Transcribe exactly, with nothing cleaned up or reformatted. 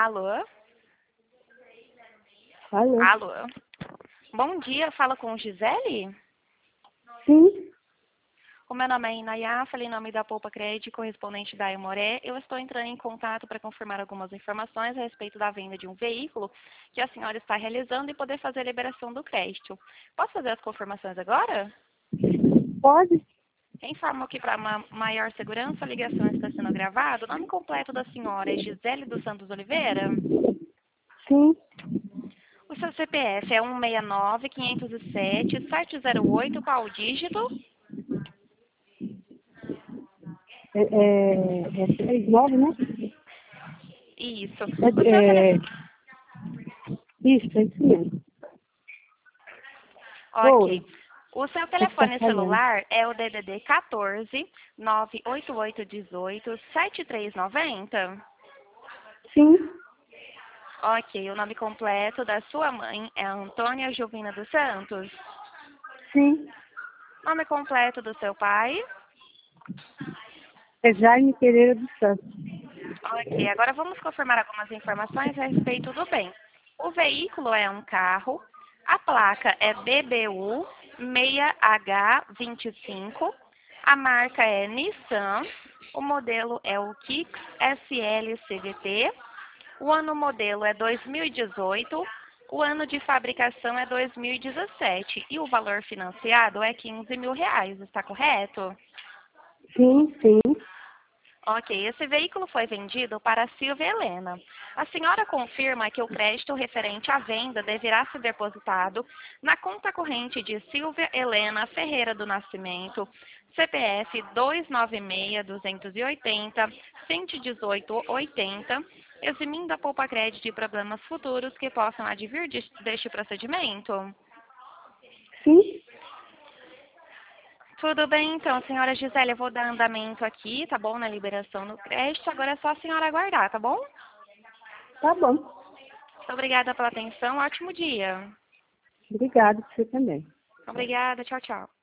Alô? Alô? Alô? Bom dia, fala com Gisele? Sim. O meu nome é Inayá, falei em nome da Poupa Crédito, correspondente da Aimoré. Eu estou entrando em contato para confirmar algumas informações a respeito da venda de um veículo que a senhora está realizando e poder fazer a liberação do crédito. Posso fazer as confirmações agora? Pode? Informo que para ma maior segurança a ligação está sendo gravada. O nome completo da senhora é Gisele dos Santos Oliveira? Sim. O seu C P F é um seis nove, quinhentos e sete, sete zero oito, qual o dígito? É, é, é três nove, né? Isso. O seu É, é, telefone... isso, é isso mesmo. Ok. Oi, O seu é que tá telefone falhando. celular é o D D D quatorze, nove oito oito um oito, sete três nove zero? Sim, Ok. O nome completo da sua mãe é Antônia Jovina dos Santos? sim. Nome completo do seu pai? É Jaime Pereira dos Santos. Ok, agora vamos confirmar algumas informações a respeito do bem. O veículo é um carro, a placa é B B U seis H vinte e cinco, a marca é Nissan, o modelo é o Kicks S L C V T, o ano modelo é dois mil e dezoito, o ano de fabricação é dois mil e dezessete e o valor financiado é quinze mil reais, está correto? Sim, sim. Ok, esse veículo foi vendido para Silvia Helena. A senhora confirma que o crédito referente à venda deverá ser depositado na conta corrente de Silvia Helena Ferreira do Nascimento, C P F dois nove seis, dois oito zero, cento e dezoito, oitenta, eximindo a Poupa Crédito de problemas futuros que possam advir de- deste procedimento? Sim, Tudo bem, então, senhora Gisele, eu vou dar andamento aqui, tá bom, na liberação do crédito. Agora é só a senhora aguardar, tá bom? tá bom. Muito obrigada pela atenção, ótimo dia. Obrigada, você também. Obrigada, tchau, tchau.